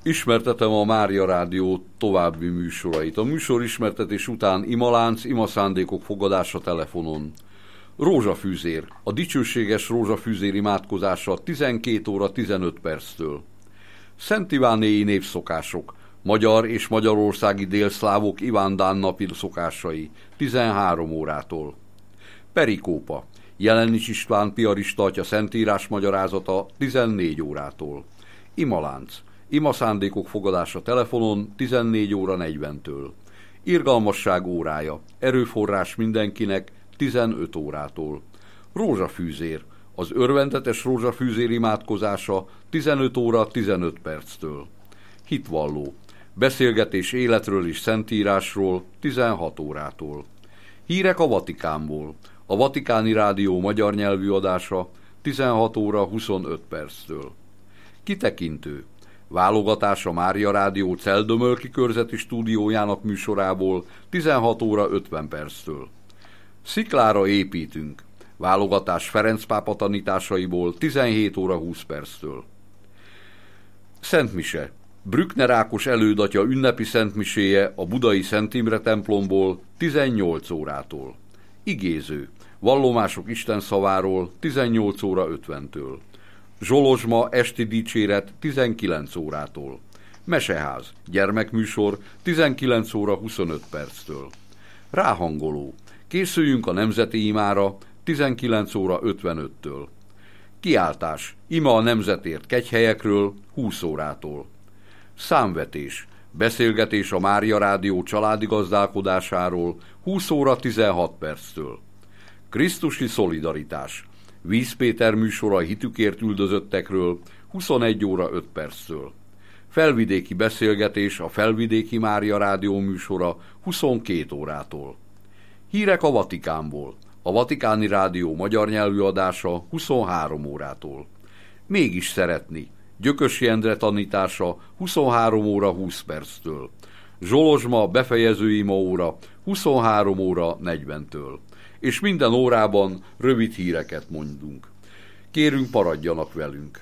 Ismertetem a Mária Rádió további műsorait. A műsor ismertetés után imalánc, imaszándékok fogadása telefonon. Rózsafűzér, a dicsőséges rózsafűzér imádkozása 12 óra 15 perctől. Szent Ivánéi névszokások, magyar és magyarországi délszlávok ivándán napi szokásai 13 órától. Perikópa, Jelenics István piarista atya szentírás magyarázata 14 órától. Imalánc, imaszándékok fogadása telefonon 14 óra 40-től. Irgalmasság órája, erőforrás mindenkinek 15 órától. Rózsafűzér, az örvendetes rózsafűzér imádkozása 15 óra 15 perctől. Hitvalló, beszélgetés életről és szentírásról 16 órától. Hírek a Vatikánból, a Vatikáni Rádió magyar nyelvű adása 16 óra 25 perctől. Kitekintő, válogatás a Mária Rádió Celldömölki körzeti stúdiójának műsorából 16 óra 50 perctől. Sziklára építünk, válogatás Ferenc pápa tanításaiból 17 óra 20 perctől. Szentmise, Brückner Ákos elődatya ünnepi szentmiséje a budai Szent Imre templomból 18 órától. Igéző, vallomások Isten szaváról 18 óra 50-től. Zsolozsma esti dicséret 19 órától. Meseház, gyermekműsor 19 óra 25 perctől. Ráhangoló, készüljünk a nemzeti imára 19 óra 55-től. Kiáltás, ima a nemzetért kegyhelyekről 20 órától. Számvetés, beszélgetés a Mária Rádió családi gazdálkodásáról 20 óra 16 perctől. Krisztusi szolidaritás, Víz Péter műsora a hitükért üldözöttekről 21 óra 5 perctől. Felvidéki beszélgetés a Felvidéki Mária Rádió műsora 22 órától. Hírek a Vatikánból, a Vatikáni Rádió magyar nyelvű adása 23 órától. Mégis szeretni, Gyökösi Endre tanítása 23 óra 20 perctől. Zsolozsma befejező ima óra 23 óra 40-től. És minden órában rövid híreket mondunk. Kérünk, maradjanak velünk!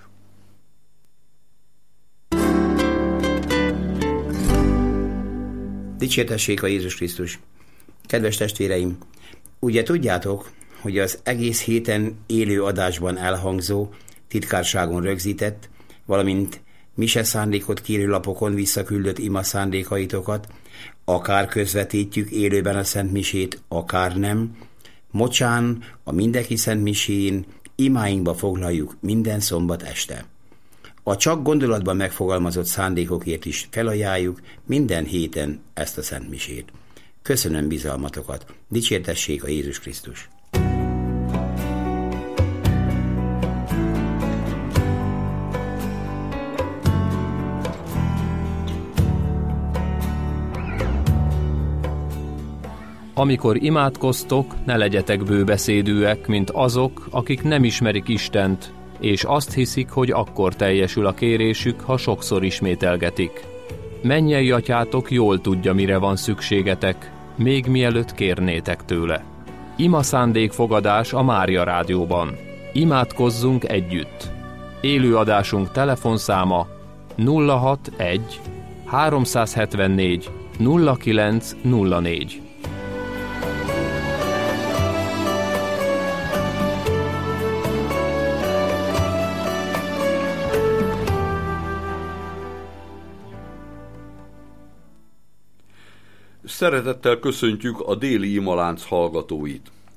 Dicsértessék a Jézus Krisztus! Kedves testvéreim, ugye tudjátok, hogy az egész héten élő adásban elhangzó, titkárságon rögzített, valamint mise szándékot kérő lapokon visszaküldött ima szándékaitokat, akár közvetítjük élőben a Szent Misét, akár nem, mocsán a mindenki Szent Misén imáinkba foglaljuk minden szombat este. A csak gondolatban megfogalmazott szándékokért is felajánljuk minden héten ezt a Szent Misét. Köszönöm bizalmatokat, dicsértessék a Jézus Krisztus! Amikor imádkoztok, ne legyetek bőbeszédűek, mint azok, akik nem ismerik Istent, és azt hiszik, hogy akkor teljesül a kérésük, ha sokszor ismételgetik. Mennyei atyátok jól tudja, mire van szükségetek, még mielőtt kérnétek tőle. Ima szándékfogadás a Mária Rádióban. Imádkozzunk együtt. Élőadásunk telefonszáma 061 374 0904. Szeretettel köszöntjük a déli imalánc hallgatóit.